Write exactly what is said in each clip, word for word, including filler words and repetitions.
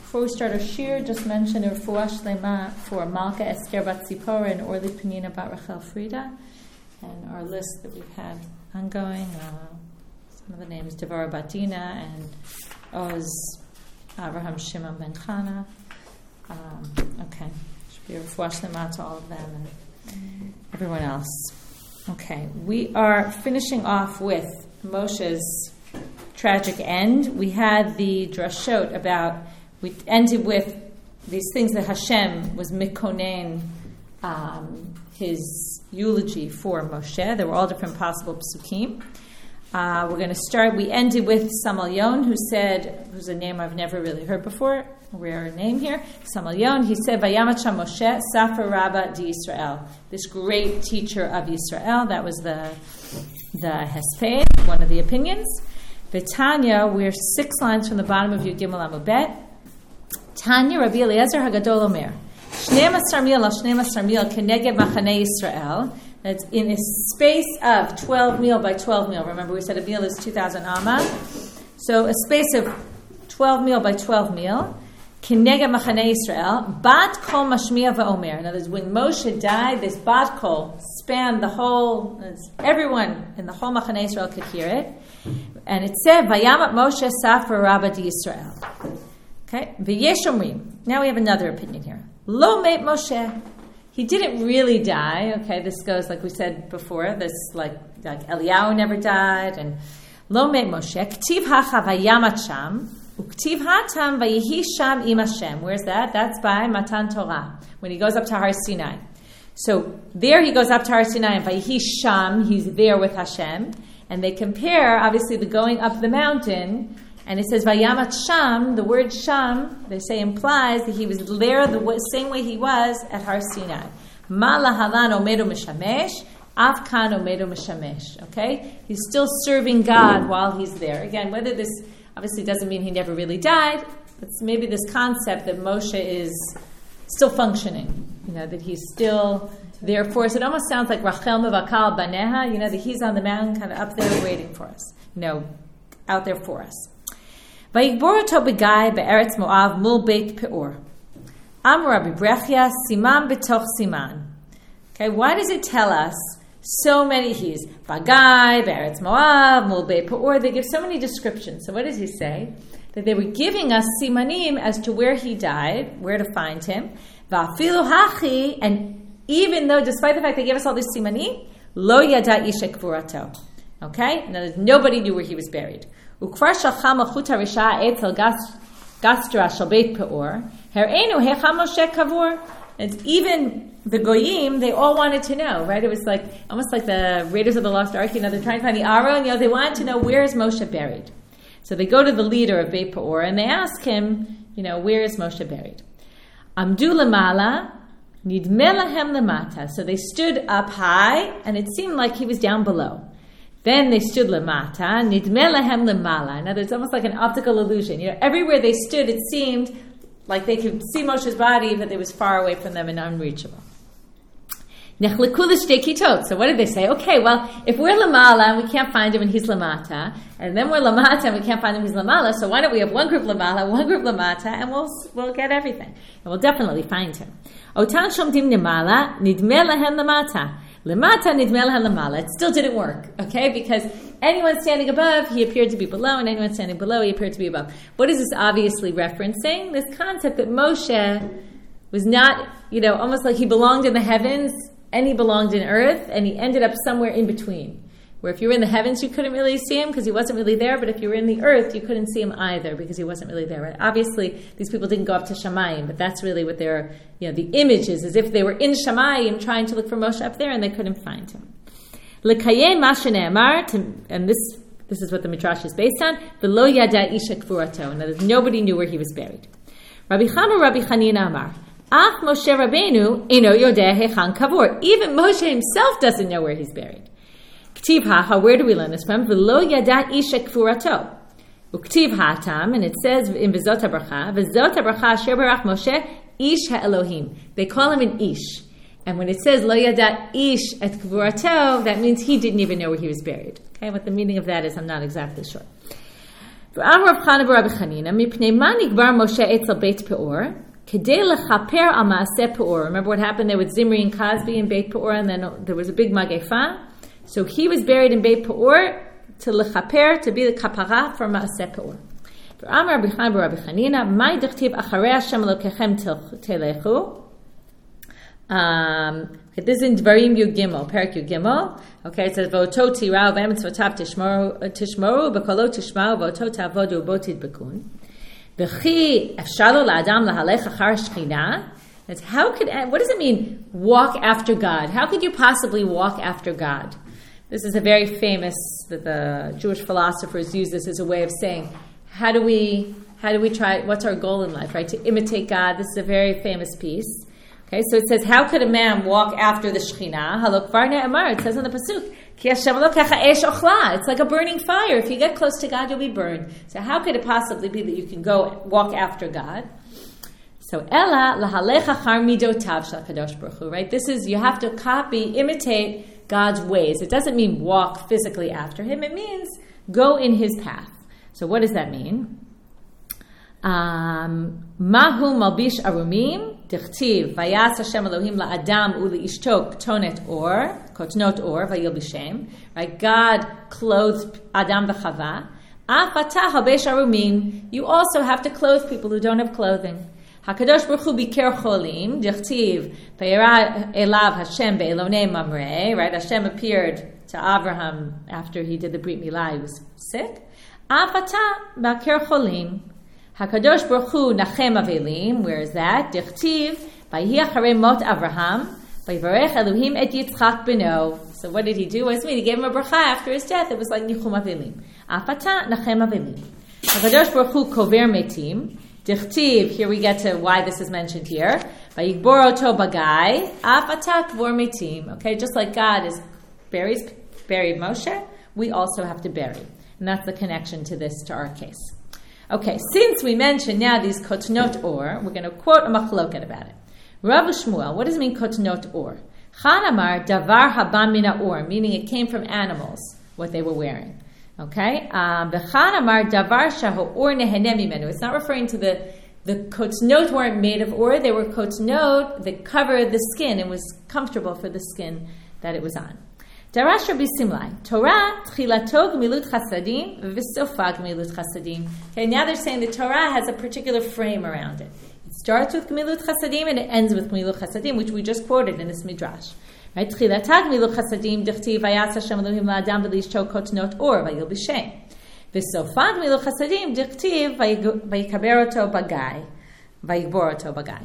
before we start our shir, just mention a refuah shlema for Malka Esther Bat Zipporah and Orly Penina Bat Rachel Frida, and our list that we've had ongoing. Uh, some of the names: Devorah Bat Dina and Oz Abraham Shimon Ben Chana. Um, okay, should be a refuah shlema to all of them and everyone else. Okay, we are finishing off with Moshe's tragic end. We had the drashot about, we ended with these things that Hashem was mikonen, um, his eulogy for Moshe. There were all different possible psukim. Uh, we're going to start, we ended with Samalyon, who said, who's a name I've never really heard before, a rare name here, Samalyon. He said, Vayamat Sham Moshe, Safer Rabba di Yisrael, this great teacher of Yisrael. That was the the Hesped, one of the opinions. Tanya, we're six lines from the bottom of Yud Gimel Amud Bet. Tanya, Rabbi Eliezer Hagadol Omer, Shnei Masar Mil al Shnei Masar Mil Keneged Machanei Yisrael. That's in a space of twelve mil by twelve mil. Remember, we said a mil is two thousand amma. So a space of twelve mil by twelve mil. Keneged Machanei Yisrael. Bat Kol Mashmiya VaOmer. In other words, when Moshe died, this Bat Kol spanned the whole, everyone in the whole Machanei Yisrael could hear it. And it said, Vayamat Moshe Safer Rabba di Yisrael. Okay? V'yesh omrim. Now we have another opinion here. Lo meit Moshe. He didn't really die. Okay, this goes like we said before. This like like Eliyahu never died, and Lo meit Moshe. K'tiv hacha vayamat sham, uk'tiv hatam vayihi sham im Hashem. Where's that? That's by Matan Torah when he goes up to Har Sinai. So there he goes up to Har Sinai, and vayihi sham, he's there with Hashem. And they compare, obviously, the going up the mountain, and it says, Vayamat Sham, the word Sham, they say implies that he was there the way, same way he was at Har Sinai. Ma lahalan omedu mishamesh, afkan omedu mishamesh. Okay? He's still serving God while he's there. Again, whether this obviously doesn't mean he never really died, but maybe this concept that Moshe is still functioning, you know, that he's still there for us. It almost sounds like Rachel Mevakal Baneha, you know, that he's on the mountain kind of up there waiting for us, you know, out there for us. Vayikbor oto begai be'eretz Moav mul beit Peor. Amar Rabbi Brechia, siman betoch siman. Okay, why does it tell us so many he's Bagai, be'eretz Moav, mul beit Peor? They give so many descriptions. So what does he say? That they were giving us simanim as to where he died, where to find him. Va'afilu hachi, and even though, despite the fact they gave us all this simanim, lo yada isha kvurato. Okay? In other words, nobody knew where he was buried. Ukvar shalcha malchut harisha etzel gastra shel beit Peor. Her'enu hecha Moshe kavur. And even the goyim, they all wanted to know, right? It was like almost like the Raiders of the Lost Ark. You know, they're trying to find the Aron. You know, they wanted to know, where is Moshe buried. So they go to the leader of Beit Peor and they ask him, you know, where is Moshe buried? Amdu lemala. Nidme lahem lemata. So they stood up high, and it seemed like he was down below. Then they stood lemata. Nidme lahem lemala. Now, it's almost like an optical illusion. You know, everywhere they stood, it seemed like they could see Moshe's body, but it was far away from them and unreachable. Nechleku l'shtei kitot. So what did they say? Okay, well, if we're lemala and we can't find him and he's lamata, and then we're lamata and we can't find him and he's lamala, so why don't we have one group lamala, one group lamata, and we'll we'll get everything. And we'll definitely find him. Otan shomdim nemala, nidme lahem lamata. Lamata nidme lahem lamala. It still didn't work, okay? Because anyone standing above, he appeared to be below, and anyone standing below, he appeared to be above. What is this obviously referencing? This concept that Moshe was not, you know, almost like he belonged in the heavens, and he belonged in earth, and he ended up somewhere in between. Where if you were in the heavens, you couldn't really see him because he wasn't really there, but if you were in the earth, you couldn't see him either because he wasn't really there. Right? Obviously, these people didn't go up to Shamayim, but that's really what they're, you know, the image is, as if they were in Shamayim trying to look for Moshe up there and they couldn't find him. L'kayem ma shene'amar, and this this is what the Midrash is based on, v'lo yada isha kfurato, in other words, nobody knew where he was buried. Rabbi Chama Rabbi Chanina Amar, Ach Moshe Rabbeinu eno yodeh hechan kavur. Even Moshe himself doesn't know where he's buried. K'tiv hacha, where do we learn this from? V'lo yada isha kfurato. Uk'tiv hatam, and it says in V'zot HaBracha, V'zot HaBracha asher barach Moshe ish ha'Elohim. They call him an ish. And when it says lo yada ish et kfurato, that means he didn't even know where he was buried. Okay, what the meaning of that is, I'm not exactly sure. ואמר רב חנא ברבי חנינא, מפני מה נגבר משה אצל בית פאור? כדי לכפר על מעשה פאור. Remember what happened there with Zimri and Cosby in Beit Peor, and then there was a big magefa? So he was buried in Beit Peor to lechaper, to be the kapara for Maaseh Peor. ואמר רבי חנא ברבי חנינא, מאי דכתיב אחרי השם אלוקיכם תלכו? Um, this is in Dvarim Yud Gimel, Perik Yud Gimel. Okay, it says, V'oto tirau v'emitzvotav tishmoru, b'kolo tishmau, v'oto ta'avodu bo tidbekun. V'chi efshar lo la'adam lahalech achar shechina. That's how could, what does it mean, walk after God? How could you possibly walk after God? This is a very famous, that the Jewish philosophers use this as a way of saying, how do we, how do we try, what's our goal in life, right? To imitate God. This is a very famous piece. Okay, so it says, how could a man walk after the Shekhinah? Halok varne amar, it says in the pasuk, Ki Hashem Elokecha esh ochla. It's like a burning fire. If you get close to God, you'll be burned. So how could it possibly be that you can go walk after God? So Ella lahalech achar midotav shel Kadosh Baruch Hu, right? This is, you have to copy, imitate God's ways. It doesn't mean walk physically after Him. It means go in His path. So what does that mean? Um, Mahu malbish arumim. Dichtiv, vayas Hashem Elohim la'adam u'li'ishto ktonet or, kotnot or, vayilbishem. Right? God clothed Adam v'Chava. Af atah habesh arumim. You also have to clothe people who don't have clothing. HaKadosh Baruch Hu biker cholim. Dichtiv, vayera elav Hashem be'elonei mamrei. Right? Hashem appeared to Abraham after he did the Brit Milah. He was sick. Af atah biker cholim. HaKadosh Baruch Hu nachem avelim. Where is that? Dichtiv, vayhi acharei mot Avraham, vayvarech Elohim et Yitzchak beno. So what did he do? What does it mean? He gave him a bracha after his death. It was like nichum avelim. Afata nachem avelim. HaKadosh Baruch Hu kover metim. Dichtiv, here we get to why this is mentioned here. Vayigbor oto bagai. Afata kvor metim. Okay, just like God is buries, buried Moshe, we also have to bury. And that's the connection to this, to our case. Okay, since we mentioned now these kotnot or, we're going to quote a machloket about it. Rav Shmuel, what does it mean kotnot or? Chan amar davar haba mina or, meaning it came from animals, what they were wearing. Okay? V'chan amar davar shahu or nehene mimenu. It's not referring to the, the kotnot weren't made of or, they were kotnot that covered the skin and was comfortable for the skin that it was on. Darash Rabbi Simlai, Torah tchilato gmilut chasadim v'sofa gmilut chasadim. Okay, now they're saying the Torah has a particular frame around it. It starts with gmilut chasadim and it ends with gmilut chasadim, which we just quoted in this midrash. Right? Tchilata gmilut chasadim dichtiv vayas Hashem Elohim la'adam v'lishto kotnot or vayil b'shem. V'sofa gmilut chasadim dichtiv vayikaber oto bagai, vayigbor oto bagai.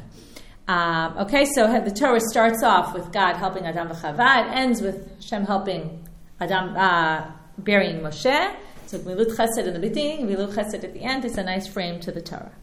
Um, okay, so the Torah starts off with God helping Adam v'Chava. It ends with Hashem helping Adam, uh, burying Moshe. So Gmilut Chesed in the beginning, Gmilut Chesed at the end. It's a nice frame to the Torah.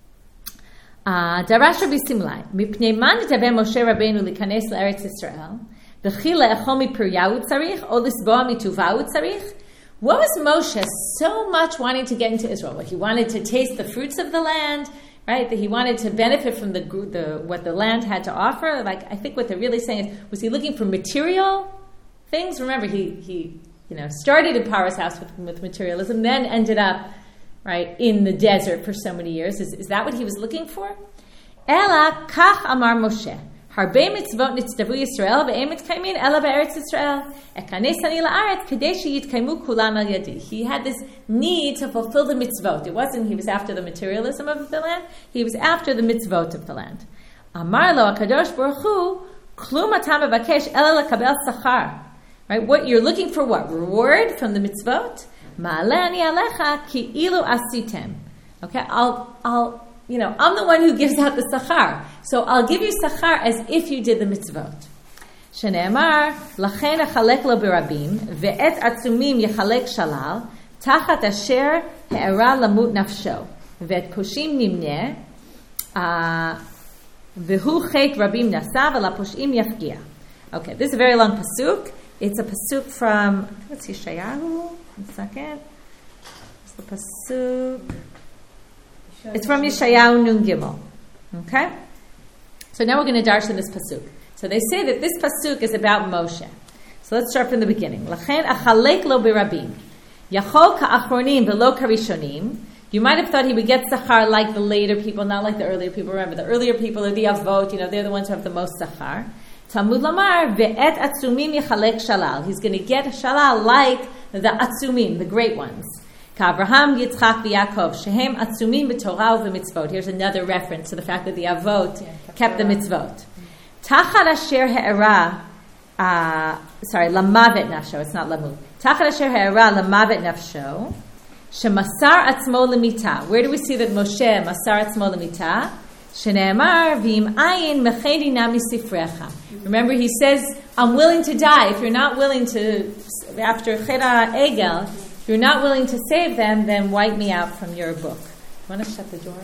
Darash Rabbi Simlai, Mipnei man nitaveh Moshe Rabbeinu likanes la'eretz Yisrael, v'chi le'echol mipiryahu tzarich, o lisboa mituvahu tzarich. What was Moshe so much wanting to get into Israel? Like he wanted to taste the fruits of the land, right? That he wanted to benefit from the, the what the land had to offer. Like I think what they're really saying is, was he looking for material things? Remember, he he you know started in Paro's house with, with materialism, then ended up right in the desert for so many years. Is is that what he was looking for? Ela kach amar Moshe. Harbe mitzvot nitzdavu Yisrael ve'em mitkaymin ela be'eretz Yisrael. Ekanesani la'aretz kadei sheyitkaymu kulam al yadi. He had this need to fulfill the mitzvot. It wasn't he was after the materialism of the land. He was after the mitzvot of the land. Amar lo HaKadosh Baruch Hu klum atam mevakesh ela lekabel sachar. Right? What you're looking for? What reward from the mitzvot? Ma'aleh ani alecha ki ilu asitem. Okay, I'll I'll. You know, I'm the one who gives out the sachar. So I'll give you sachar as if you did the mitzvot. Shene'emar, lachen achalek lo berabim, ve'et atzumim yechalek shalal, tachat asher he'era lamut nafsho, ve'et poshim nimneh, ve'hu chet rabim nasa, ve'la poshim yafgia. Okay, this is a very long pasuk. It's a pasuk from, let's see, Yeshayahu, one second. It's the pasuk. It's from Yeshayahu Nun Gimel. Okay? So now we're going to darshan this pasuk. So they say that this pasuk is about Moshe. So let's start from the beginning. Lachen achalek lo berabim. Yachol ka'achronim v'lo karishonim. You might have thought he would get sachar like the later people, not like the earlier people. Remember, the earlier people are the avot, you know, they're the ones who have the most sachar. Talmud lamar, ve'et atzumim yichalek shalal. He's going to get shalal like the atzumim, the great ones. Ka'avraham, Yitzchak, v'Yakov, shehem atzumim b'torah u'v'mitzvot. Here's another reference to the fact that the avot yeah, kept the mitzvot. Tachar asher he'era, uh, sorry, lamavet nafsho, it's not lamu. Tachar asher he'era lamavet nafsho. Shemasar atzmo lemita. Where do we see that Moshe masar atzmo lemita? Shene'emar v'im ayin mecheni na misifrecha. Remember, he says, "I'm willing to die. If you're not willing to, after chera egel, if you're not willing to save them, then wipe me out from your book." You want to shut the door?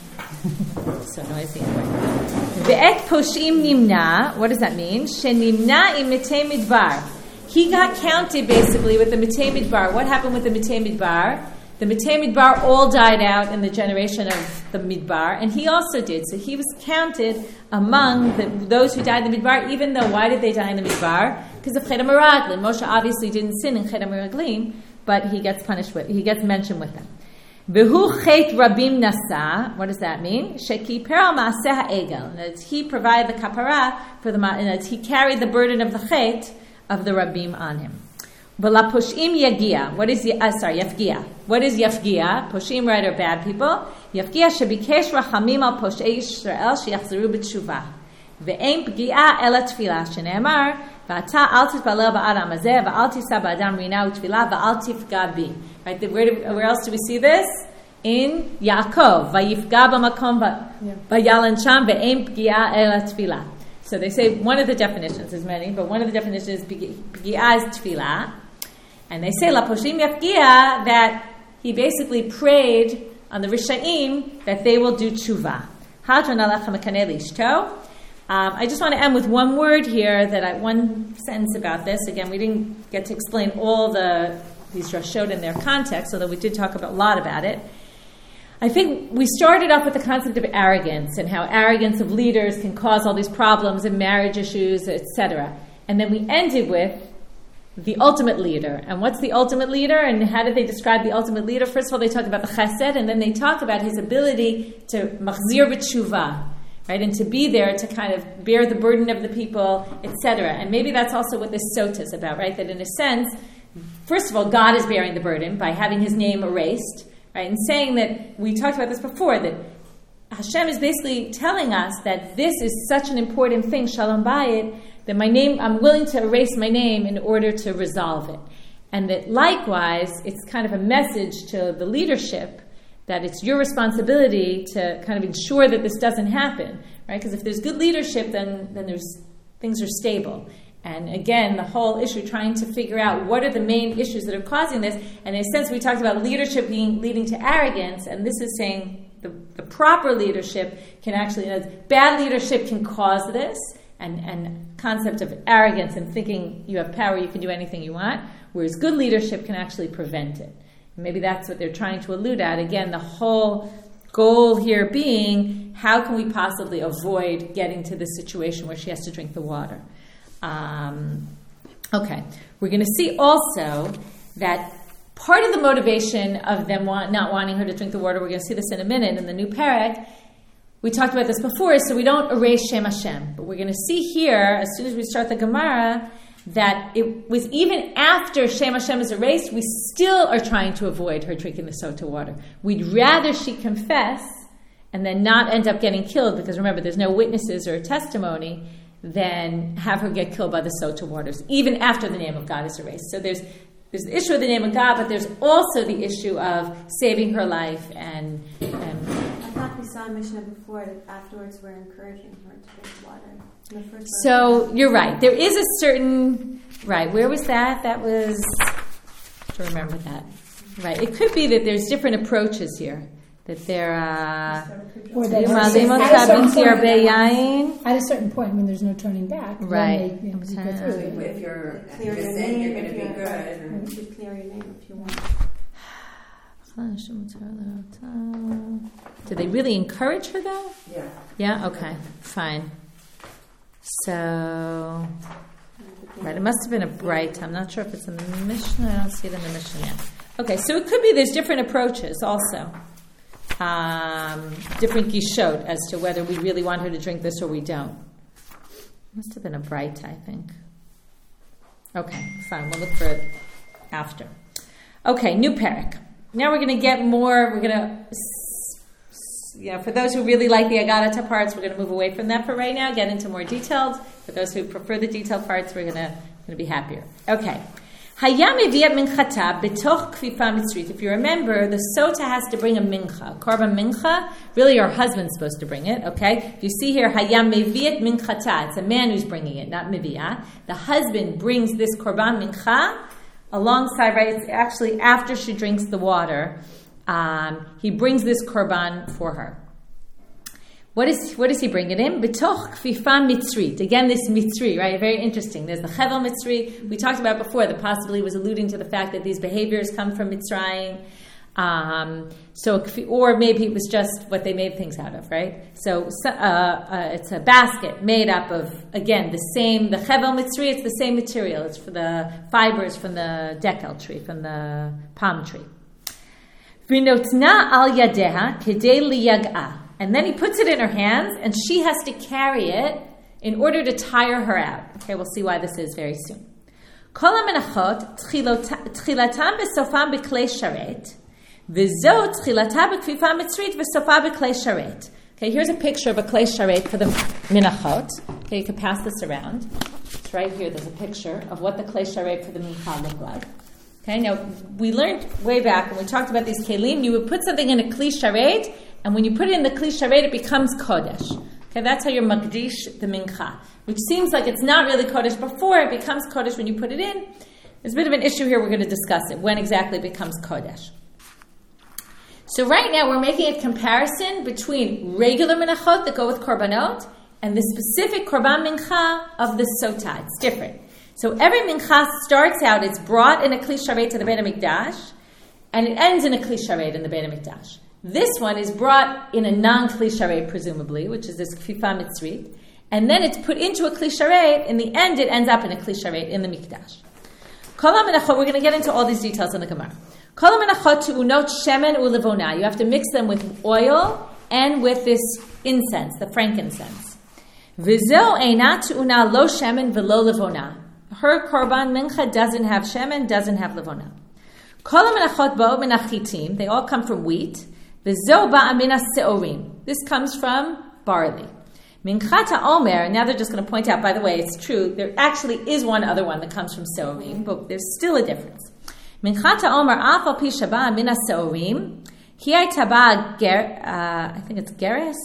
So noisy. Ve'et poshim nimna. What does that mean? Shenimna im mitei midbar. He got counted basically with the mitei midbar. What happened with the mitei midbar? The Mitei Midbar all died out in the generation of the Midbar, and he also did. So he was counted among the, those who died in the Midbar, even though, why did they die in the Midbar? Because of Chet HaMeraglim. Moshe obviously didn't sin in Chet HaMeraglim, but he gets punished with, he gets mentioned with them. V'hu Chet Rabim Nasa. What does that mean? Sheki Peral Maaseh HaEgel. And he provided the kapara for the, and he carried the burden of the Chet of the Rabim on him. V'la poshim yagia. What is uh, sorry yafgia? What is yafgia? Poshim, right, are bad people. Yafgia shebikesh rachamim al poshei Yisrael sheyachzeru b'tshuva. Ve'ein pgia ela tefila shene'emar v'ata al titpalel ba'adam hazeh v'al tisa ba'adam rina u'tefila v'al tifga bi. Right? The, where, do, where else do we see this? In Yaakov. Vayifga b'makom v'yalan sham ve'ein pgia ela tefila. So they say one of the definitions, there's many, but one of the definitions is pgia is tefila. And they say, La Poshim Yafgia, that he basically prayed on the Risha'im that they will do tshuva. Um, I just want to end with one word here, that I, one sentence about this. Again, we didn't get to explain all the these Rashot in their context, although we did talk about, a lot about it. I think we started off with the concept of arrogance and how arrogance of leaders can cause all these problems and marriage issues, et cetera. And then we ended with the ultimate leader. And what's the ultimate leader? And how did they describe the ultimate leader? First of all, they talk about the chesed, and then they talk about his ability to machzir b'tshuva, right? And to be there to kind of bear the burden of the people, et cetera. And maybe that's also what this sota is about, right? That in a sense, first of all, God is bearing the burden by having his name erased, right? And saying that, we talked about this before, that Hashem is basically telling us that this is such an important thing, Shalom Bayit, that my name, I'm willing to erase my name in order to resolve it. And that likewise, it's kind of a message to the leadership that it's your responsibility to kind of ensure that this doesn't happen, right? Because if there's good leadership, then, then there's things are stable. And again, the whole issue, trying to figure out what are the main issues that are causing this. And in a sense, we talked about leadership being leading to arrogance, and this is saying the, the proper leadership can actually, you know, bad leadership can cause this, and, and concept of arrogance and thinking you have power, you can do anything you want, whereas good leadership can actually prevent it. And maybe that's what they're trying to allude at. Again, the whole goal here being, how can we possibly avoid getting to this situation where she has to drink the water? Um, okay, we're going to see also that part of the motivation of them want, not wanting her to drink the water, we're going to see this in a minute in the new parak, we talked about this before, so we don't erase Shem Hashem. But we're going to see here, as soon as we start the Gemara, that it was even after Shem Hashem is erased, we still are trying to avoid her drinking the sota water. We'd rather she confess and then not end up getting killed, because remember, there's no witnesses or testimony, than have her get killed by the sota waters, even after the name of God is erased. So there's there's the issue of the name of God, but there's also the issue of saving her life. And, and I thought we saw in Mishnah before that afterwards we're encouraging her to drink water. In the first so you're right. There is a certain right. Where was that? That was to remember that. Right. It could be that there's different approaches here. That they're uh, or that at, a certain point, at a certain point when there's no turning back, right? They, you know, you go through it. If you're clear your name, name, you're going to be good. You should clear your name if you want. Do they really encourage her though? Yeah. Yeah. Okay. Fine. So, right. It must have been a bright. I'm not sure if it's in the Mishnah. I don't see it in the Mishnah yet. Okay, so it could be there's different approaches also. Um, different gishot as to whether we really want her to drink this or we don't. Must have been a bright, I think. Okay, fine. We'll look for it after. Okay, new parak. Now we're going to get more. We're going to, yeah. For those who really like the Agadata parts, we're going to move away from that for right now. Get into more details. For those who prefer the detailed parts, we're going to going to be happier. Okay. Hayam eviat minchata betoch kfifa mitzrit. If you remember, the sota has to bring a mincha, korban mincha. Really, your husband's supposed to bring it. Okay, you see here, hayam eviat minchata. It's a man who's bringing it, not mivia. The husband brings this korban mincha alongside. Right, it's actually after she drinks the water. Um, he brings this korban for her. What is what does he bring it in? Betoch kfifa mitzrit. Again, this mitzri, right? Very interesting. There's the chevel mitzri. We talked about before that possibly was alluding to the fact that these behaviors come from Mitzrayim. Um, so, or maybe it was just what they made things out of, right? So, uh, uh, it's a basket made up of, again, the same, the chevel mitzri, it's the same material. It's for the fibers from the dekel tree, from the palm tree. V'notna al yadeha kedei liyag'ah. And then he puts it in her hands, and she has to carry it in order to tire her out. Okay, we'll see why this is very soon. Kol hamenachot tchilatam besofam b'klei sharet, v'zo tchilata b'kfifa mitzrit v'sofa b'klei sharet. Okay, here's a picture of a klei sharet for the minachot. Okay, you can pass this around. It's right here. There's a picture of what the klei sharet for the mincha looked like. Okay, now we learned way back when we talked about these kelim, you would put something in a klei sharet, and when you put it in the kli sharet, it becomes kodesh. Okay, that's how you're magdish the mincha, which seems like it's not really kodesh before it becomes kodesh when you put it in. There's a bit of an issue here. We're going to discuss it. When exactly it becomes kodesh. So right now we're making a comparison between regular minachot that go with korbanot and the specific korban mincha of the sotah. It's different. So every mincha starts out, it's brought in a kli sharet to the Beit HaMikdash, and it ends in a kli sharet in the Beit HaMikdash. This one is brought in a non-kli sharet, presumably, which is this kfifa mitzrit, and then it's put into a kli sharet. In the end, it ends up in a kli sharet in the mikdash. Kol hamenachot, we're going to get into all these details in the Gemara. Kol hamenachot tu'unot shemen u'levona. You have to mix them with oil and with this incense, the frankincense. V'zo eina tu'una lo shemen v'lo levona. Her korban mincha doesn't have shemen, doesn't have levona. Kol hamenachot bo min achitim. They all come from wheat. This comes from barley. Minchata Omer, now they're just going to point out, by the way, it's true, there actually is one other one that comes from seorim, but there's still a difference. Minchata Omer, afal pi shaba mina seorim, hiai taba ger, uh, I think it's geres?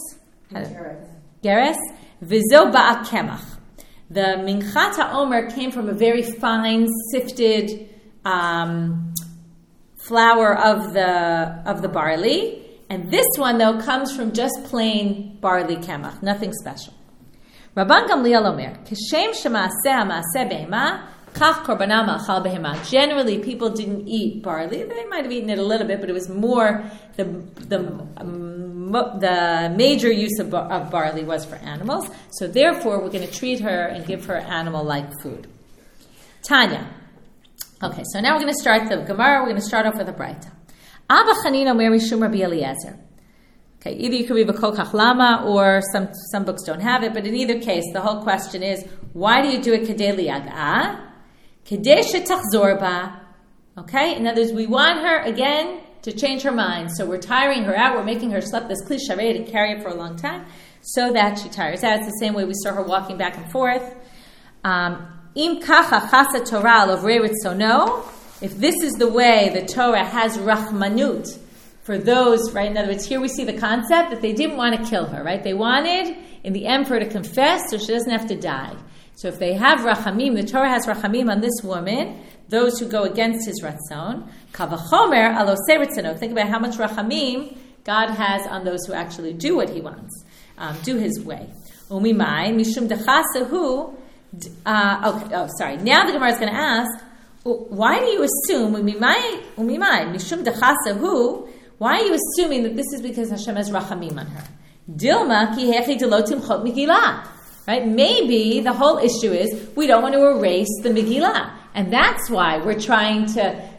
Geres. Vizo ba'a kemach. The Minchata Omer came from a very fine, sifted um, flour of the of the barley. And this one, though, comes from just plain barley kemach, nothing special. Rabban Gamliel Omer, Keshem shemaseh maseh behema, kach korbanah ma'achal behema. Generally, people didn't eat barley. They might have eaten it a little bit, but it was more, the the um, the major use of, bar, of barley was for animals. So therefore, we're going to treat her and give her animal-like food. Tanya. Okay, so now we're going to start the Gemara. We're going to start off with a Braita. Abba Chanina Omer Mishum Rabbi Eliezer. Okay, either you could read V'kol Kach Lama, or some some books don't have it, but in either case, the whole question is, why do you do it Kedei Liyag'ah? Kedei Shetachzor Ba. Okay, in other words, we want her again to change her mind. So we're tiring her out, we're making her sleep this kli sharet and carry it for a long time, so that she tires out. It's the same way we saw her walking back and forth. Um, Im Kacha Chasa Torah Lovrei Ritzono. If this is the way the Torah has rachmanut for those, right? In other words, here we see the concept that they didn't want to kill her, right? They wanted, in the end, for her to confess so she doesn't have to die. So if they have rachamim, the Torah has rachamim on this woman, those who go against his ratzon, kavachomer alosei ritzano. Think about how much rachamim God has on those who actually do what he wants, um, do his way. Umimai, mishum dechasahu. Uh, okay, oh, sorry. Now the Gemara is going to ask, why do you assume, umimai, umimai, mishum dechasahu, why are you assuming that this is because Hashem has rachamim on her? Dilma ki hechi delo timchot Megillah. Right? Maybe the whole issue is we don't want to erase the Megillah. And that's why we're trying to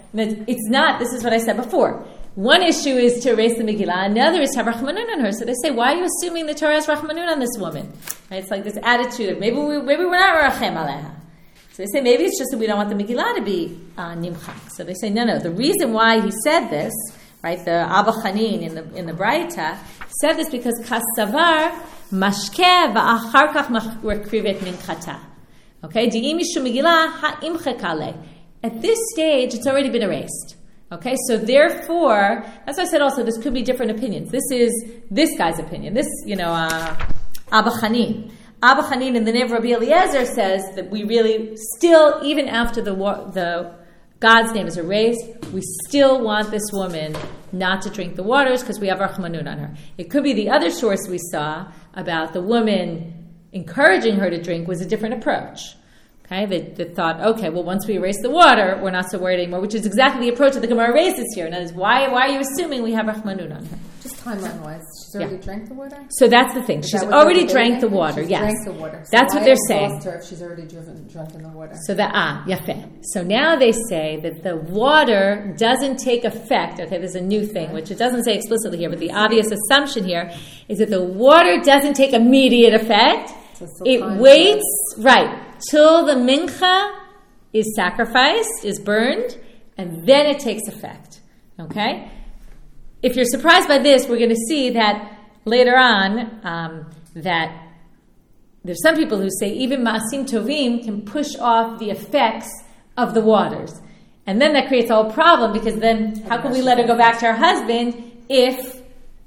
It's not, this is what I said before. One issue is to erase the Megillah, another is to have Rachmanun on her. So they say, why are you assuming the Torah has Rachmanun on this woman? Right? It's like this attitude of maybe, we, maybe we're not Rachem Aleha. So they say, maybe it's just that we don't want the Megillah to be uh, Nimchak. So they say, no, no, the reason why he said this, right, the Abba Chanin in the in the Braita, said this because Kasavar Mashkeh va'achar kach makrivet minchata. Okay, Di'im Mishum Megillah ha'imchek aleh. At this stage, it's already been erased. Okay, so therefore, as I said also, this could be different opinions. This is this guy's opinion. This, you know, uh, Abba Chanin. Abba Chanin in the name of Rabbi Eliezer says that we really still, even after the the God's name is erased, we still want this woman not to drink the waters because we have Rachmanun on her. It could be the other source we saw about the woman encouraging her to drink was a different approach. Okay, they, they thought, okay, well, once we erase the water, we're not so worried anymore, which is exactly the approach that the Gemara raises here. And that is, why, why are you assuming we have Rachmanun on her? Just timeline-wise, she's already yeah. drank the water? So that's the thing. Is she's already drank the water, she's yes. drank the water. So that's what they're saying. Lost her if she's already driven, drunk in the water. So that, ah, yafeh. So now they say that the water doesn't take effect. Okay, there's a new thing, which it doesn't say explicitly here, but the obvious assumption here is that the water doesn't take immediate effect. So it waits, right, till the mincha is sacrificed, is burned, and then it takes effect. Okay? If you're surprised by this, we're going to see that later on, um, that there's some people who say even Ma'asim Tovim can push off the effects of the waters. And then that creates a whole problem, because then how can we let her go back to her husband if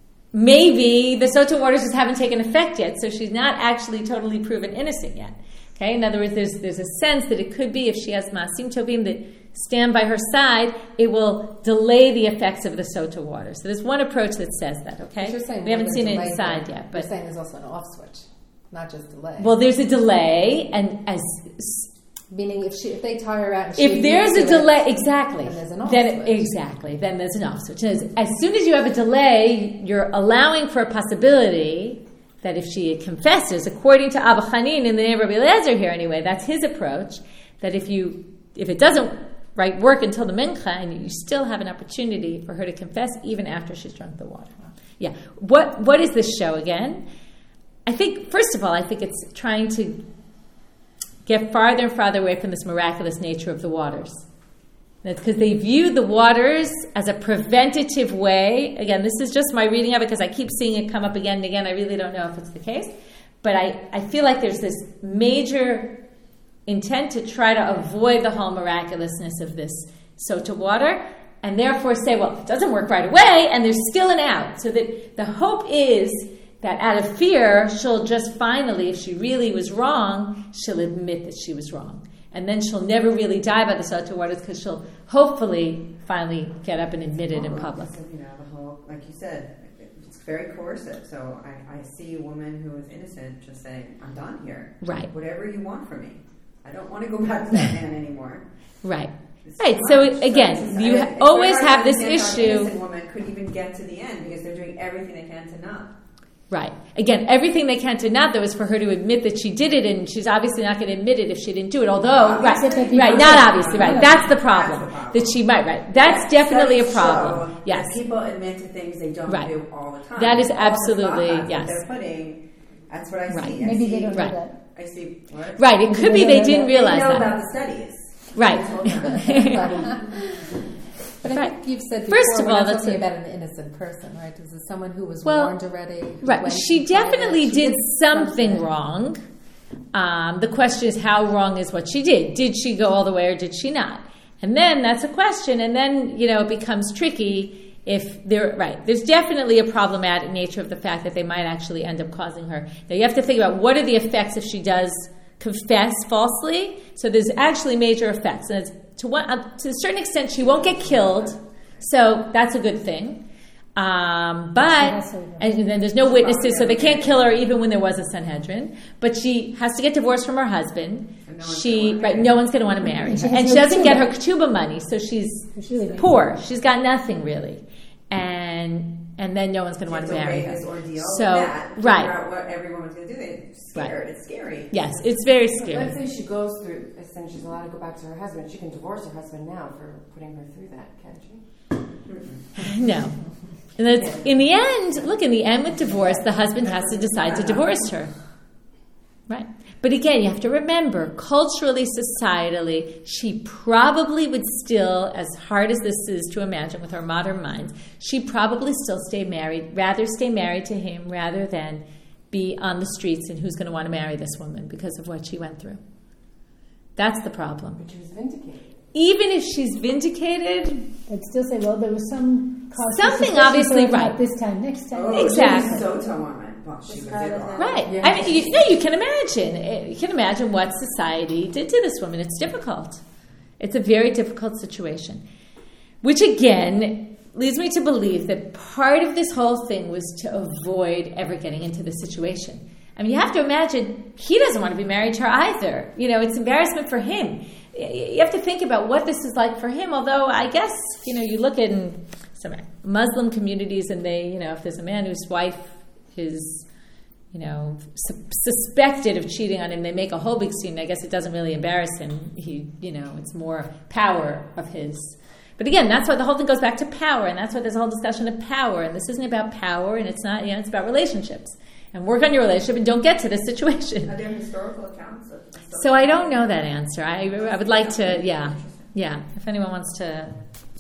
maybe the Sotah waters just haven't taken effect yet, so she's not actually totally proven innocent yet. Okay, in other words, there's there's a sense that it could be if she has Ma'asim Tovim that stand by her side, it will delay the effects of the Sotah water. So there's one approach that says that. Okay, we haven't seen it inside yet, but you're saying there's also an off switch, not just delay. Well, there's a delay, and as meaning if she if they tie her out, and she if there's a delay, it, exactly, then there's an off then switch. exactly, then there's an off switch. As, as soon as you have a delay, you're allowing for a possibility that if she confesses, according to Abba Chanin in the name of Rabbi Eliezer here anyway, that's his approach, that if you if it doesn't right work until the mincha, and you still have an opportunity for her to confess even after she's drunk the water. Yeah. What what is this show again? I think, first of all, I think it's trying to get farther and farther away from this miraculous nature of the waters. That's because they view the waters as a preventative way. Again, this is just my reading of it because I keep seeing it come up again and again. I really don't know if it's the case. But I, I feel like there's this major intent to try to avoid the whole miraculousness of this Sotah water, and therefore say, well, it doesn't work right away, and there's still an out. So that the hope is that out of fear, she'll just finally, if she really was wrong, she'll admit that she was wrong. And then she'll never really die by the Sotah waters because she'll hopefully finally get up and admit it in public. So, you know, the whole, like you said, it's very coercive. So I, I see a woman who is innocent just saying, I'm done here. Right. Whatever you want from me. I don't want to go back to that man anymore. Right. It's right. So again, so just, you I, always have this issue. An innocent woman could even get to the end because they're doing everything they can to not. Right. Again, everything they can to not, though, is for her to admit that she did it, and she's obviously not going to admit it if she didn't do it. Although, right, right, not obviously, right. That's the problem. That's the problem. That she might, right. That's definitely a problem. Yes. People admit to things they don't right. do all the time. That is absolutely, yes. They're putting, that's what I see. Right. I Maybe see, they don't right. know that. I see, what? Right. It could be they didn't realize that. They know that. about the studies. Right. But I right. think you've said before, First of all, we're not that's talking a, about an innocent person, right? This is someone who was well, warned already. Right. She definitely she did, did something, something wrong. Um, the question is, how wrong is what she did? Did she go all the way or did she not? And then that's a question. And then, you know, it becomes tricky if they're, right. There's definitely a problematic nature of the fact that they might actually end up causing her. Now, you have to think about what are the effects if she does confess falsely. So there's actually major effects. And it's, to, one, uh, to a certain extent, she won't get killed. So that's a good thing. Um, but, and then there's no witnesses, so they can't kill her even when there was a Sanhedrin. But she has to get divorced from her husband. No she, right, no one's going to want to marry her. And she doesn't get her ketubah money, so she's poor. She's got nothing really. And and then no one's going to want to marry her. This ordeal, So, that, figure right. out what every woman's going to do. They're scared. Right. It's scary. Yes, it's very Let's scary. say she goes through, and she's allowed to go back to her husband. She can divorce her husband now for putting her through that, can't she? No. And that's, in the end, look, in the end with divorce, the husband has to decide to divorce her. Right. But again, you have to remember, culturally, societally, she probably would still, as hard as this is to imagine with our modern minds, she probably still stay married, rather stay married to him rather than be on the streets and who's going to want to marry this woman because of what she went through. That's the problem. But she was vindicated. Even if she's vindicated, I'd still say, well, there was some cause Something for suspicion, obviously so it's not right. this time, next time. Oh, Exactly. She was so woman. Well, she was Describe it it wrong. then. right. Yeah. I mean, you, no, you can imagine. You can imagine what society did to this woman. It's difficult. It's a very difficult situation. Which, again, leads me to believe that part of this whole thing was to avoid ever getting into this situation. I mean, you have to imagine he doesn't want to be married to her either. You know, it's embarrassment for him. You have to think about what this is like for him, although I guess, you know, you look in some Muslim communities and they, you know, if there's a man whose wife is, you know, su- suspected of cheating on him, they make a whole big scene. I guess it doesn't really embarrass him. He, you know, it's more power of his. But again, that's why the whole thing goes back to power, and that's why there's a whole discussion of power. And this isn't about power, and it's not, you know, it's about relationships. And work on your relationship and don't get to this situation. Are there historical accounts of historical So I don't know that answer. I, I would like to, yeah, yeah. If anyone wants to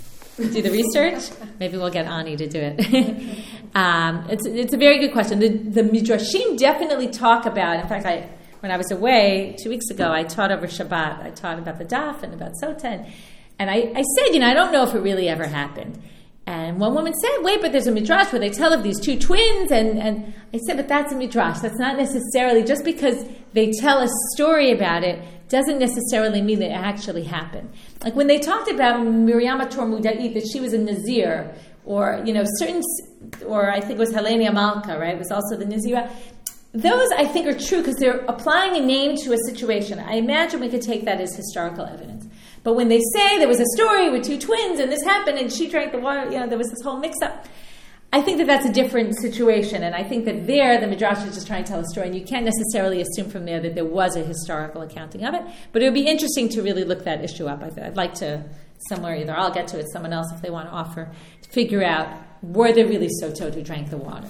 do the research, maybe we'll get Ani to do it. um, it's it's a very good question. The, the Midrashim definitely talk about. In fact, I when I was away two weeks ago, I taught over Shabbat. I taught about the Daf and about Sota, and, and I, I said, you know, I don't know if it really ever happened. And one woman said, wait, but there's a midrash where they tell of these two twins. And, and I said, but that's a midrash. That's not necessarily, just because they tell a story about it, doesn't necessarily mean that it actually happened. Like when they talked about Miriam Tormudait, that she was a Nazir, or, you know, certain, or I think it was Helena Malka, right? It was also the Nazira. Those, I think, are true because they're applying a name to a situation. I imagine we could take that as historical evidence. But when they say there was a story with two twins and this happened and she drank the water, you know, there was this whole mix-up, I think that that's a different situation. And I think that there, the Midrash is just trying to tell a story, and you can't necessarily assume from there that there was a historical accounting of it. But it would be interesting to really look that issue up. I'd like to, somewhere, either I'll get to it, someone else, if they want to offer, to figure out, were there really Sotot who drank the water?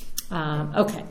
Um, okay.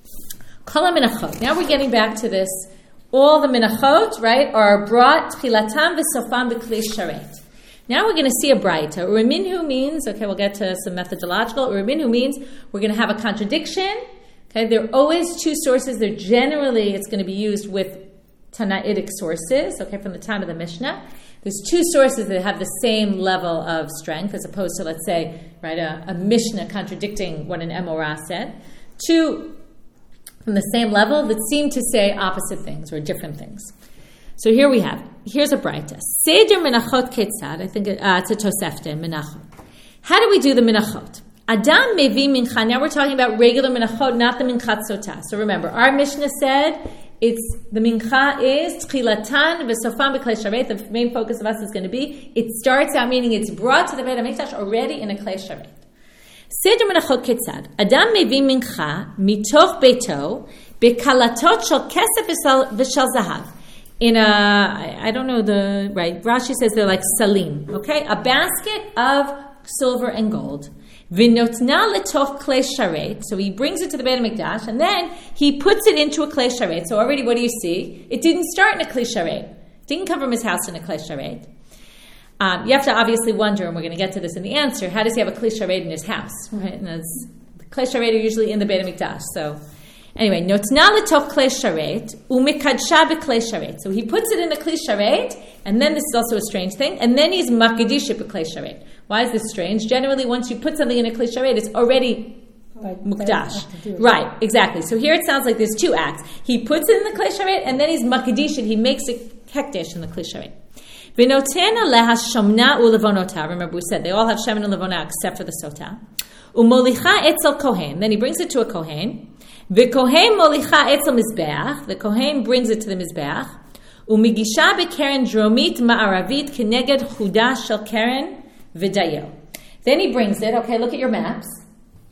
Kol ha-minachot. Now we're getting back to this. All the minachot, right, are brought tchilatam v'sofam b'klei sharet. Now we're going to see a braita. Uriminhu means, okay, we'll get to some methodological. Uriminhu means we're going to have a contradiction. Okay, there are always two sources. They're generally, it's going to be used with Tanaitic sources, okay, from the time of the Mishnah. There's two sources that have the same level of strength, as opposed to, let's say, right, a, a Mishnah contradicting what an Emorah said. Two from the same level that seem to say opposite things or different things. So here we have, here's a braita. Seder menachot ketzad, I think it, uh, it's a tosefta, menachot. How do we do the menachot? Adam mevi mincha. Now we're talking about regular menachot, not the minchat sotah. So remember, our Mishnah said it's the mincha is tchilatan v'sofam b'klei sharet. The main focus of us is going to be it starts out, meaning it's brought to the Beit HaMikdash already in a klei sharet. Seder menachot ketzad. Adam mevi mincha mitoch beito bekalatot shel kesef v'shel zahav. In a, I, I don't know the, right, Rashi says they're like salim, okay? A basket of silver and gold. V'notna letoch klei sharet. So he brings it to the Beit HaMikdash, and then he puts it into a klei sharet. So already what do you see? It didn't start in a klei sharet. Didn't come from his house in a klei sharet. Um, you have to obviously wonder, and we're going to get to this in the answer, how does he have a klei sharet in his house, right? And that's, the klei sharet are usually in the Beit HaMikdash, so... Anyway, notna letoch klei sharet umikadsha b'klei sharet. So he puts it in the klei sharet, and then this is also a strange thing, and then he's makadish it b'klei sharet. Why is this strange? Generally, once you put something in a klei sharet, it's already Right, mukdash. Right, exactly. So here it sounds like there's two acts. He puts it in the klei sharet, and then he's makadish it. He makes it hekdesh in the klei sharet. V'notena leha shomna ulevonota. Remember, we said they all have shemen and levona except for the sota. Umolicha etzel kohen. Then he brings it to a kohen. V'kohen molicha etzel mizbeach. The kohen brings it to the mizbeach. Umigisha bekeren dromit ma'aravit keneged chuda shel keren v'dayo. Then he brings it. Okay, look at your maps.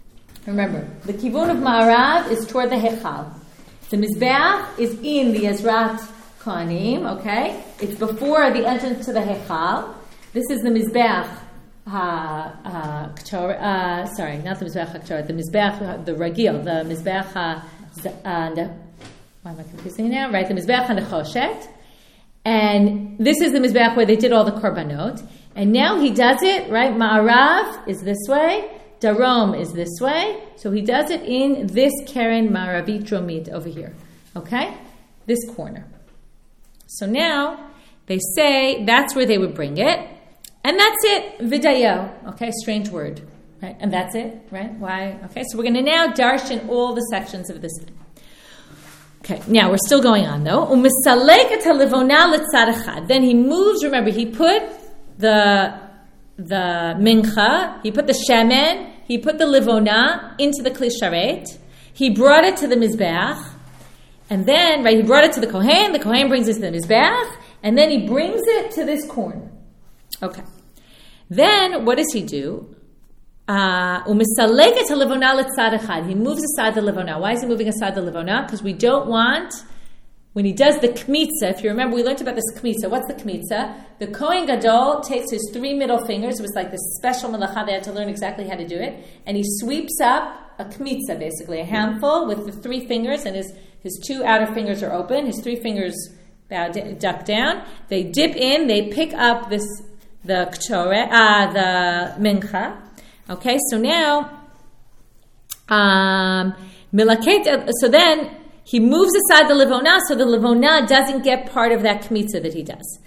Remember, the kivun of Ma'arav is toward the Hechal. The Mizbeach is in the Ezrat Kohanim, okay? It's before the entrance to the Hechal. This is the Mizbeach ha, uh, K'tor, uh, sorry, not the Mizbeach HaK'tor, the Mizbeach, the Ragil, the Mizbeach ha, uh, the, why am I confusing now? Right, the Mizbeach HaNechoshet. And this is the Mizbeach where they did all the Korbanot. And now he does it, right? Ma'arav is this way. Darom is this way. So he does it in this Keren Ma'aravit Dromit over here. Okay? This corner. So now they say that's where they would bring it. And that's it. Vidayo. Okay, strange word. Right? And that's it, right? Why? Okay, so we're going to now darshan all the sections of this. Okay, now we're still going on though. Then he moves, remember, he put the the mincha, he put the shemen, he put the livona into the kli sharet, he brought it to the mizbeach, and then, right, he brought it to the kohen, the kohen brings it to the mizbeach, and then he brings it to this corner. Okay. Then, what does he do? Uh, he moves aside the livona. Why is he moving aside the livona? Because we don't want, when he does the kmitza, if you remember, we learned about this kmitza. What's the kmitza? The Kohen Gadol takes his three middle fingers. It was like this special malacha. They had to learn exactly how to do it. And he sweeps up a kmitza, basically, a handful with the three fingers, and his, his two outer fingers are open. His three fingers bow, duck down. They dip in. They pick up this the ktore, uh, the mincha. Okay, so now, um, so then, he moves aside the livona, so the livona doesn't get part of that kmitza that he does.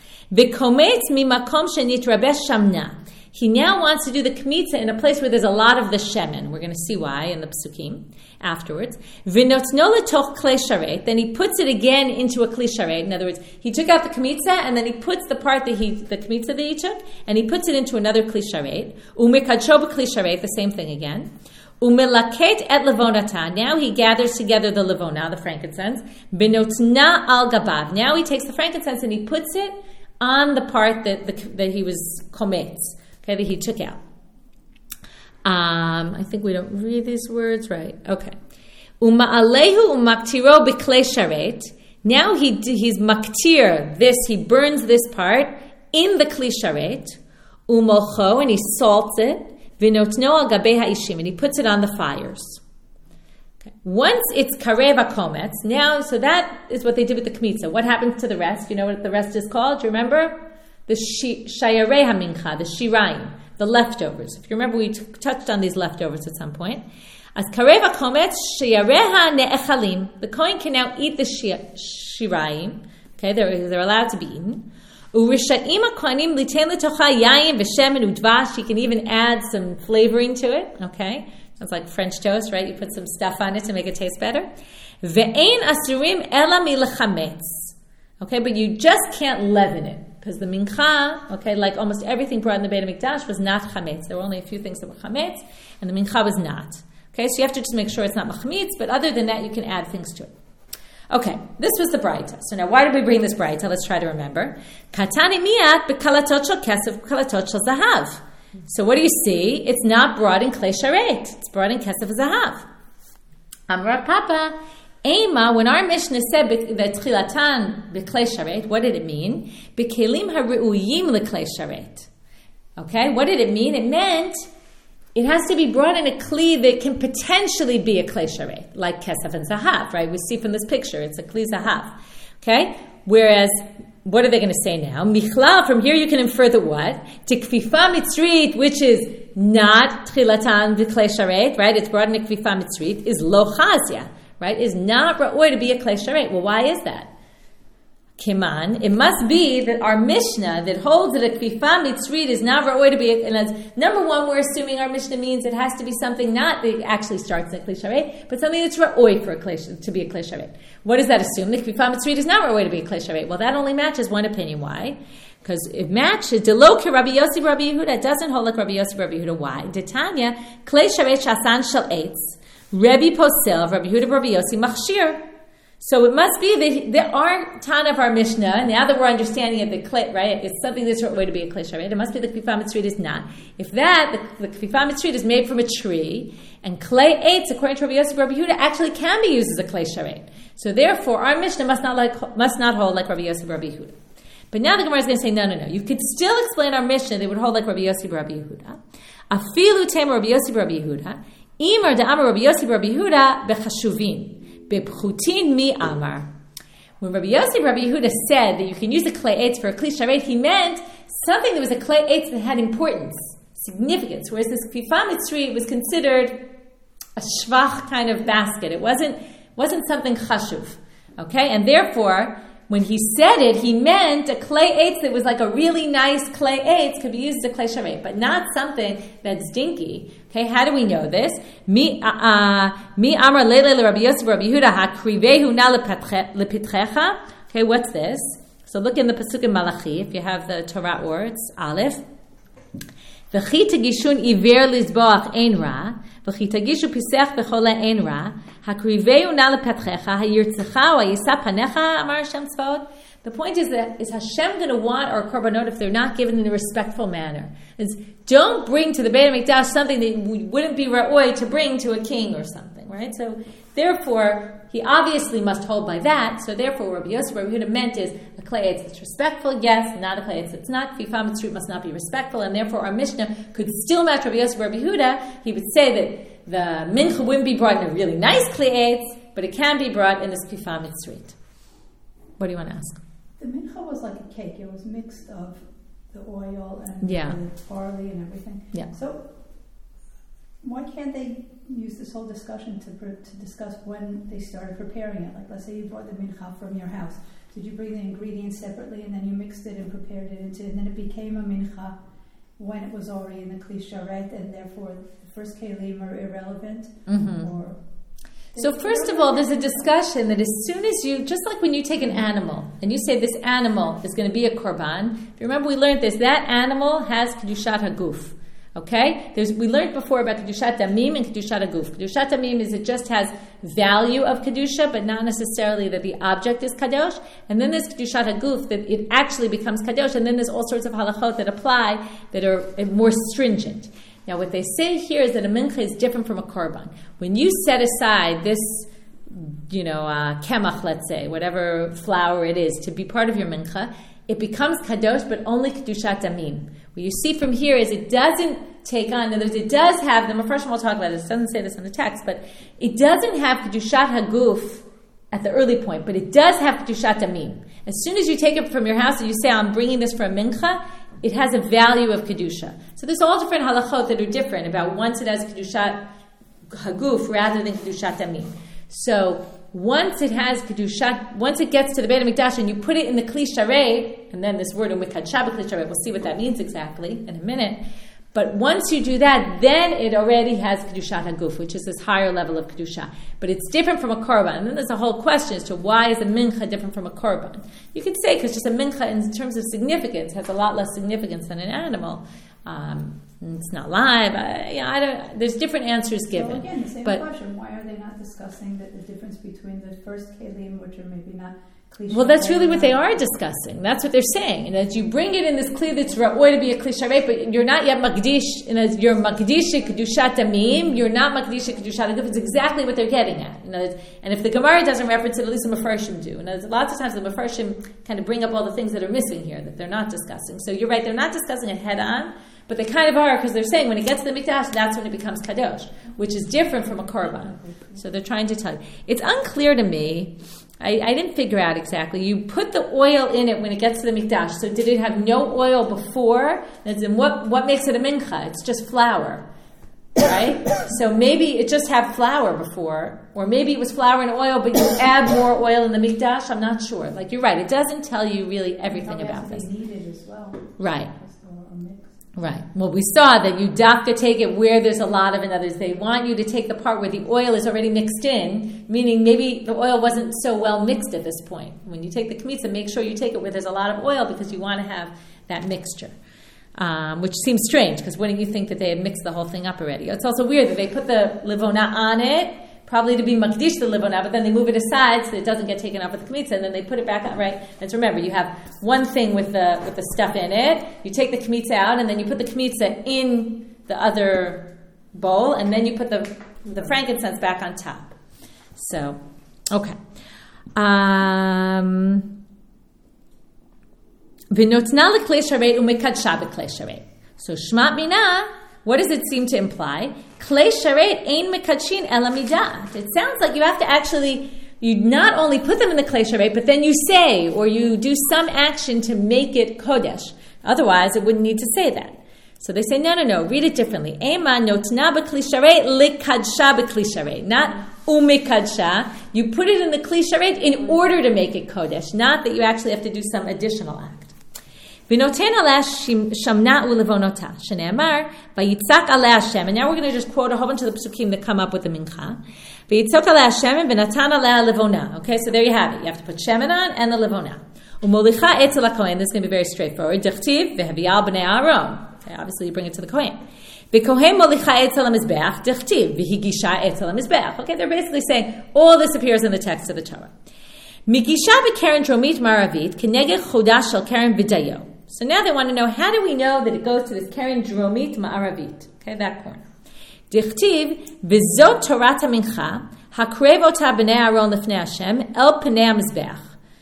He now wants to do the kmitza in a place where there's a lot of the shemen. We're going to see why in the psukim afterwards. Then he puts it again into a kli sharet. In other words, he took out the kmitza and then he puts the part that he, the kmitza that he took, and he puts it into another kli sharet. Umekadsho b'kli sharet, the same thing again. Umelaket et levonata. Now he gathers together the levona, the frankincense. Benotna al gabav. Now he takes the frankincense and he puts it on the part that the, that he was kometz, okay, that he took out. Um, I think we don't read these words right. Okay. Uma'alehu umaktiro b'klei sharet. Now he he's maktir this. He burns this part in the kli sharet. Umocho, and he salts it. V'notno al gabei ha'ishim, and he puts it on the fires. Okay. Once it's karev hakometz, now, so that is what they did with the kmitza. What happens to the rest? You know what the rest is called? Do you remember? The shayarei hamincha, the shirayim, the leftovers. If you remember, we t- touched on these leftovers at some point. As karev hakometz, shayareha ne'echalim. The kohen can now eat the shirayim. Okay, they're, they're allowed to be eaten. He can even add some flavoring to it. Okay, sounds like French toast, right? You put some stuff on it to make it taste better. Okay, but you just can't leaven it because the mincha, okay, like almost everything brought in the Beit HaMikdash was not chametz. There were only a few things that were chametz, and the mincha was not. Okay, so you have to just make sure it's not machmitz, but other than that, you can add things to it. Okay, this was the Braita. So now, why did we bring this Braita? Let's try to remember. Katani miat bekalatot shel kesef bekalatot shel zahav. So what do you see? It's not brought in klei sharet. It's brought in kesef zahav. Amar Papa, Ema, when our Mishnah said that tchilatan beklei sharet, what did it mean? Bekelim hareuyim leklei sharet. Okay, what did it mean? It meant it has to be brought in a kli that can potentially be a klei sharet, like kesef and zahav, right? We see from this picture, it's a kli zahav. Okay? Whereas, what are they going to say now? Michlal, from here you can infer the what? Tikfifa mitzrit, which is not tchilatan v'klei sharet, right? It's brought in a kfifa mitzrit, is lo chazia, right? Is not ra'oi to be a klei sharet. Well, why is that? Kiman, it must be that our Mishnah that holds that a kfifa mitzrit is not ra'oi to be a, and as, number one, we're assuming our Mishnah means it has to be something not that actually starts in a klei sharet, but something that's ra'oi for a klei, to be a klei sharet. What does that assume? The kfifa mitzrit is not ra'oi to be a klei sharet. Well, that only matches one opinion. Why? Because it matches delo ke Rabbi Yossi Rabbi Yehuda. It doesn't hold like Rabbi Yossi Rabbi Yehuda. Why? Detanya klei sharet shasan shel eitz Rabbi posel Rabbi Yehuda Rabbi Yossi machshir. So it must be that there are Tana of our Mishnah, now that we're understanding it, the Kli, right, it's something that's way to be a Kli Sharet. It must be the Kfifa Mitzrit is not. If that, the, the Kfifa Mitzrit is made from a tree, and Klei Eitz, according to Rabbi Yossi Rabbi Yehuda, actually can be used as a Kli Sharet. So therefore, our Mishnah must not like must not hold like Rabbi Yossi Rabbi Yehuda. But now the Gemara is going to say, no, no, no. You could still explain our Mishnah, they would hold like Rabbi Yossi Rabbi Yehuda. Afilu Tema Rabbi Yossi Rabbi Yehuda. Imar da Amar Rabbi Yossi Rabbi Yehuda bechashuvin. Bepchutin mi Amar. When Rabbi Yossi Rabbi Yehuda said that you can use a Klei Eitz for a Kli Sharet, he meant something that was a Klei Eitz that had importance, significance, whereas this Kfifa Mitzri was considered a shvach kind of basket. It wasn't wasn't something chashuv. Okay? And therefore, when he said it, he meant a Klei Eitz that was like a really nice Klei Eitz could be used as a Klei Sharet, but not something that's dinky. Okay, how do we know this? Mi mi amar leile Rabbi Yossi Rabbi Yehuda hakrivehu na lepitchecha. Okay, what's this? So look in the pasuk in Malachi, if you have the Torah or it's Aleph. V'chi tagishun iver lizboach ein ra, v'chi tagishu pisech v'chole ein ra, hakrivehu na lepitchecha hayirtzecha hayisa panecha amar Hashem tzvaot. The point is that is Hashem going to want our korbanot if they're not given in a respectful manner? Is don't bring to the Beit HaMikdash something that wouldn't be ra'oi to bring to a king or something, right? So therefore, he obviously must hold by that. So therefore, Rabbi Yossi Rabbi Yehuda meant is a Klei Eitz that's respectful, yes, not a Klei Eitz that's not. Kfifa Mitzrit must not be respectful, and therefore our Mishnah could still match Rabbi Yossi Rabbi Yehuda. He would say that the mincha wouldn't be brought in a really nice Klei Eitz, but it can be brought in this Kfifa Mitzrit. What do you want to ask? The mincha was like a cake. It was mixed of the oil and yeah. the barley and everything. Yeah. So why can't they use this whole discussion to to discuss when they started preparing it? Like, let's say you brought the mincha from your house. Did you bring the ingredients separately and then you mixed it and prepared it into, and then it became a mincha when it was already in the Kli Sharet, and therefore the first kelim are irrelevant? Mm-hmm. Or So first of all, there's a discussion that as soon as you, just like when you take an animal and you say this animal is going to be a korban, if you remember we learned this, that animal has kedushat haguf. Okay? There's, we learned before about kedushat damim and kedushat haguf. Kedushat damim is it just has value of kedusha, but not necessarily that the object is kadosh. And then there's kedushat haguf, that it actually becomes kadosh. And then there's all sorts of halachot that apply that are more stringent. Now, what they say here is that a mincha is different from a korban. When you set aside this, you know, uh, kemach, let's say, whatever flour it is, to be part of your mincha, it becomes kadosh, but only kedushat damim. What you see from here is it doesn't take on, in other words, it does have, the Mefarshim will talk about this, it doesn't say this in the text, but it doesn't have kedushat haguf at the early point, but it does have kedushat damim. As soon as you take it from your house and you say, I'm bringing this for a mincha, it has a value of kedusha. So there's all different halachot that are different about once it has kedushat haguf rather than kedushat damim. So once it has kedushat, once it gets to the Beit HaMikdash and you put it in the Kli Sharet, and then this word umikadsha b'Kli Sharet, we'll see what that means exactly in a minute. But once you do that, then it already has kedushat haguf, which is this higher level of kedusha. But it's different from a korban. And then there's a whole question as to why is a mincha different from a korban. You could say because just a mincha, in terms of significance, has a lot less significance than an animal. Um, it's not live. I, you know, I don't. There's different answers given. So again, the same but, question: why are they not discussing the, the difference between the first kelim, which are maybe not? Well, that's really what they are discussing. That's what they're saying. And as you bring it in this kli that's ra'oi to be a kli sharet, but you're not yet makdish, and as you're makdish kedushat damim, you're not makdish kedushat haguf. It's exactly what they're getting at. And if the Gemara doesn't reference it, at least the Mefarshim do. And lots of times the Mefarshim kind of bring up all the things that are missing here that they're not discussing. So you're right, they're not discussing it head on, but they kind of are because they're saying when it gets to the mikdash, that's when it becomes kadosh, which is different from a korban. So they're trying to tell you. It's unclear to me. I, I didn't figure out exactly. You put the oil in it when it gets to the mikdash. So did it have no oil before? And then what, what makes it a mincha? It's just flour, right? So maybe it just had flour before, or maybe it was flour and oil, but you add more oil in the mikdash. I'm not sure. Like you're right. It doesn't tell you really everything about this. Needed as well. Right. Right. Well, we saw that you dafka take it where there's a lot of, in others, they want you to take the part where the oil is already mixed in, meaning maybe the oil wasn't so well mixed at this point. When you take the kmitza, make sure you take it where there's a lot of oil because you want to have that mixture. Um, which seems strange because wouldn't you think that they had mixed the whole thing up already? It's also weird that they put the livona on it, probably to be makdish the livona, but then they move it aside so it doesn't get taken off with the kmitza, and then they put it back on, right? And so remember, you have one thing with the with the stuff in it, you take the kmitza out, and then you put the kmitza in the other bowl, and then you put the the frankincense back on top. So, okay. Um, V'notna l'klei sharet u'mekadsha b'klei sharet. So shmat mina, what does it seem to imply? Klei sharet ein mekadshin ela midat. It sounds like you have to actually, you not only put them in the klei sharet, but then you say, or you do some action to make it kodesh. Otherwise, it wouldn't need to say that. So they say, no, no, no, read it differently. Ema notna b'kli sharet likadsha b'kli sharet. Not umikadsha. You put it in the kli sharet in order to make it kodesh, not that you actually have to do some additional act. V'noten aleh shamna u'levonota. Shne'emar, v'yitzak aleh Hashem. And now we're going to just quote a whole bunch of the psukim that come up with the mincha. V'yitzak aleh Hashem v'natan aleh levona. Okay, so there you have it. You have to put shemen on and the levona. U'molicha etzel hakohen. This is going to be very straightforward. Dichtiv v'hevial b'nei Aaron. Okay, obviously you bring it to the kohen. V'kohen molicha etzel hamizbeach. Dichtiv v'higisha etzel hamizbeach. Okay, they're basically saying all this appears in the text of the Torah. Migisha b'keren dromit maravit keneged chodash shel keren v'dayo. So now they want to know, how do we know that it goes to this keren dromit ma'aravit? Okay, that corner. Dichtiv v'zot Torah mincha hakrev ota b'nei Aaron lefnei Hashem el pnei hamizbeach.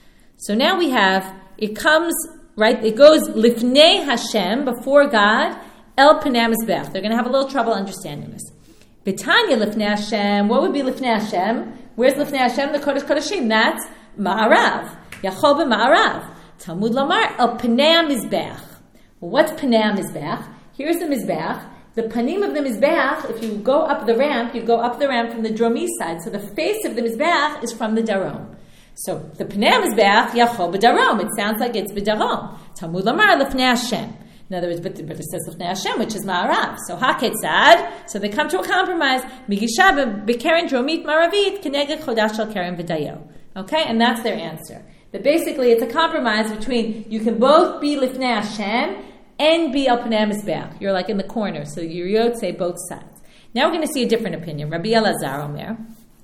So now we have, it comes, right, it goes lifnei Hashem, before God, el pnei hamizbeach. They're going to have a little trouble understanding this. B'tanya lifnei Hashem, what would be lifnei Hashem? Where's lifnei Hashem? The Kodesh Kodeshim, that's ma'arav. Yachol b'ma'arav. Talmud Lamar, el pnei hamizbeach. Well, what's pnei hamizbeach? Here's the mizbeach. The panim of the mizbeach, if you go up the ramp, you go up the ramp from the dromi side. So the face of the mizbeach is from the darom. So the pnei hamizbeach, yachol b'darom. It sounds like it's b'darom. Talmud Lamar, lefnei Hashem. In other words, but, but it says lefnei Hashem, which is ma'arav. So haketzad. So they come to a compromise. Migisha b'keren dromit ma'aravit keneged chodash shel keren v'dayo. Okay, and that's their answer. That basically it's a compromise between, you can both be lifnei Hashem and be al pnei hamizbeach. You're like in the corner, so your yod say both sides. Now we're going to see a different opinion. Rabbi Elazar Omer,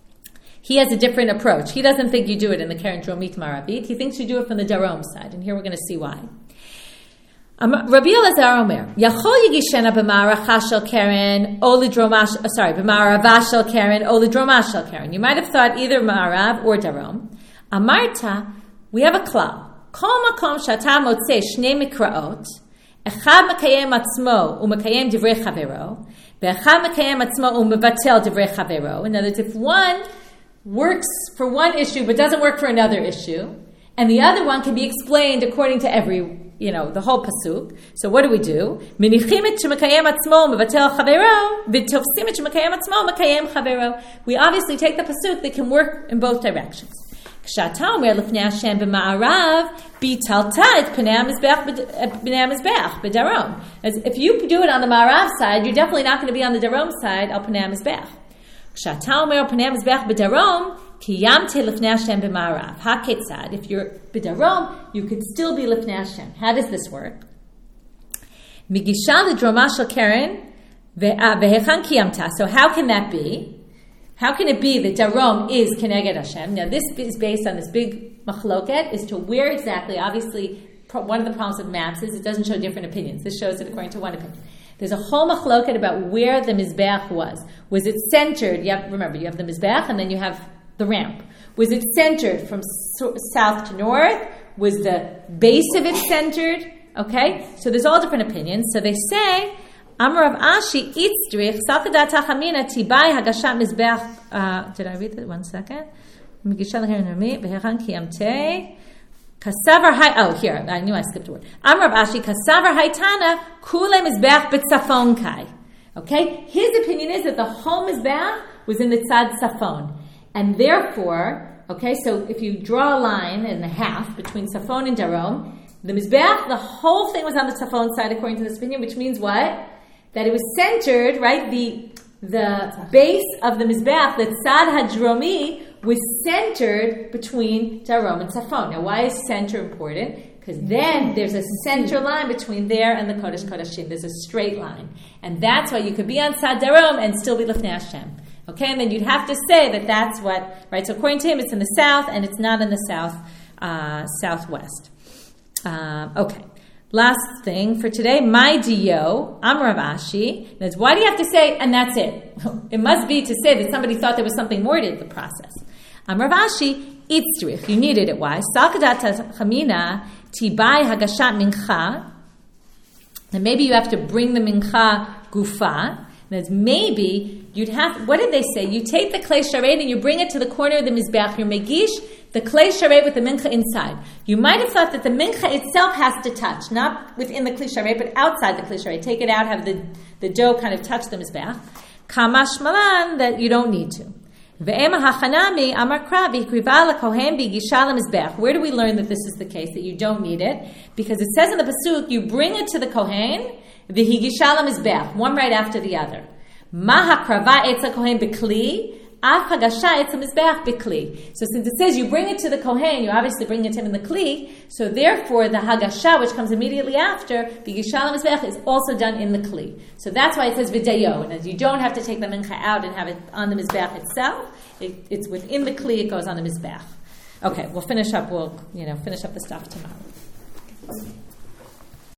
he has a different approach. He doesn't think you do it in the keren dromit ma'aravit. He thinks you do it from the darom side, and here we're going to see why. Um, Rabbi Elazar Omer, Yachol yigishena b'ma'aracha shel keren o lidromash. Uh, sorry, b'ma'arava shel keren o lidromash shel keren. You might have thought either ma'arav or darom. Amarta. We have a klal. Kol makom shata motzei shnei mikraot, echad mekayem atzmo umekayem divrei chavero, ve'echad mekayem atzmo umevatel divrei chavero. In other words, if one works for one issue but doesn't work for another issue, and the other one can be explained according to every, you know, the whole pasuk. So what do we do? Menichim et shemekayem atzmo umevatel chavero, v'tofsim et shemekayem atzmo umekayem chavero. We obviously take the pasuk that can work in both directions. Kshatam where lifnei Hashem b'ma'arav bitalta et pnei hamizbeach b'darom. As if you do it on the ma'arav side, you're definitely not going to be on the darom side al pnei hamizbeach. Kshatam where pnei hamizbeach b'darom kiyamte lifnei Hashem b'ma'arav haketzad. If you're b'darom, you could still be lifnei Hashem. How does this work? Migisha l'droma shel keren ve'hechan kiyamta. So how can that be? How can it be that darom is keneged Hashem? Now this is based on this big machloket as to where exactly. Obviously, one of the problems with maps is it doesn't show different opinions. This shows it according to one opinion. There's a whole machloket about where the mizbeach was. Was it centered? You have, remember, you have the mizbeach and then you have the ramp. Was it centered from so, south to north? Was the base of it centered? Okay, so there's all different opinions. So they say, Amar Rav Ashi itzrich salkadat hachamina tibai hagashat mizbeach. Did I read that? One second. Migisha l'keren dromit v'hechan kiyamte kasavar hay. Oh, here I knew I skipped a word. Amar Rav Ashi kasavar haytana kule mizbeach b'tzafon kai. Okay, his opinion is that the whole mizbeach was in the tzad safon, and therefore, okay, so if you draw a line in the half between safon and darom, the mizbeach, the whole thing was on the safon side according to this opinion, which means what? That it was centered, right? The the base of the mizbeach, the tzad hadromi, was centered between darom and safon. Now, why is center important? Because then there's a center line between there and the kodesh kodashim. There's a straight line, and that's why you could be on tzad darom and still be lifnei Hashem. Okay, and then you'd have to say that that's what, right? So according to him, it's in the south, and it's not in the south, uh, southwest. Uh, okay. Last thing for today, my dio, I'm Rav Ashi. That's why do you have to say, and that's it? It must be to say that somebody thought there was something more to the process. I'm Rav Ashi, itzrich. You needed it. Why? Salkadat chamina tibai hagashat mincha. And maybe you have to bring the mincha gufa. That's maybe you'd have, what did they say? You take the klei sharet and you bring it to the corner of the mizbeach. You're megish the klei sharet with the mincha inside. You might have thought that the mincha itself has to touch, not within the klei sharet, but outside the klei sharet. Take it out, have the, the dough kind of touch the mizbeach. Kamash malan, that you don't need to. Ve'ema hachanami amar kravi kriva lakohen bigisha lemizbeach. Where do we learn that this is the case, that you don't need it? Because it says in the pasuk, you bring it to the kohen, v'higisha lemizbeach, one right after the other. Ma hakrava etz lakohen b'kli, af hagasha etz lemizbeach b'kli. So since it says you bring it to the kohen, you obviously bring it to him in the kli, so therefore the hagasha, which comes immediately after, bigisha lemizbeach, is also done in the kli. So that's why it says v'dayo, and as you don't have to take the mincha out and have it on the mizbeach itself, it, it's within the kli, it goes on the mizbeach. Okay, we'll finish up, we'll, you know, finish up the stuff tomorrow.